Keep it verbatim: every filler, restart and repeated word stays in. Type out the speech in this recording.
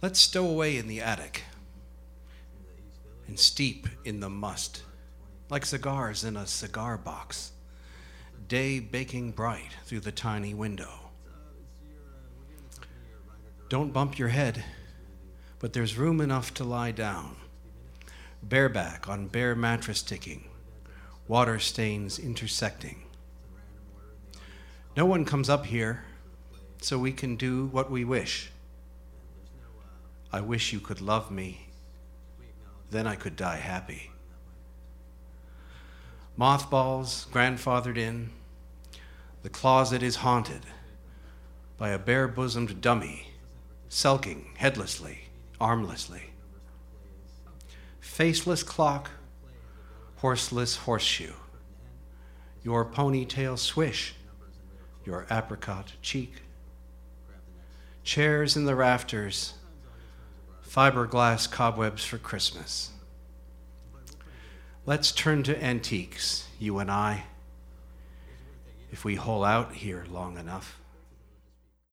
Let's stow away in the attic and steep in the must, like cigars in a cigar box, day baking bright through the tiny window. Don't bump your head, but there's room enough to lie down, bareback on bare mattress ticking, water stains intersecting. No one comes up here, so we can do what we wish. I wish you could love me, then I could die happy. Mothballs grandfathered in, the closet is haunted by a bare-bosomed dummy, sulking headlessly, armlessly. Faceless clock, horseless horseshoe, your ponytail swish, your apricot cheek. Chairs in the rafters, fiberglass cobwebs for Christmas. Let's turn to antiques, you and I, if we hole out here long enough.